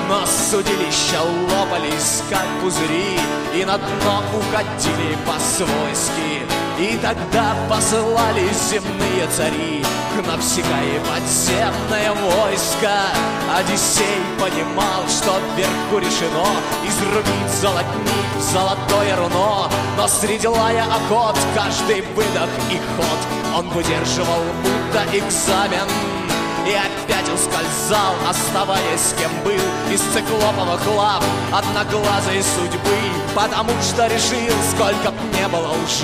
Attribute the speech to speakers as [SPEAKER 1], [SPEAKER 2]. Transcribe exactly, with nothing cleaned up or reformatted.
[SPEAKER 1] Но судилища лопались, как пузыри, и на дно уходили по-свойски. И тогда посылали земные цари к Навсекаи подземное войско. Одиссей понимал, что вверху решено изрубить золотник в золотое руно. Но среди лая окот каждый выдох и ход он выдерживал будто экзамен. И опять ускользал, оставаясь кем был, из циклоповых лап одноглазой судьбы. Потому что решил, сколько б не было лжи,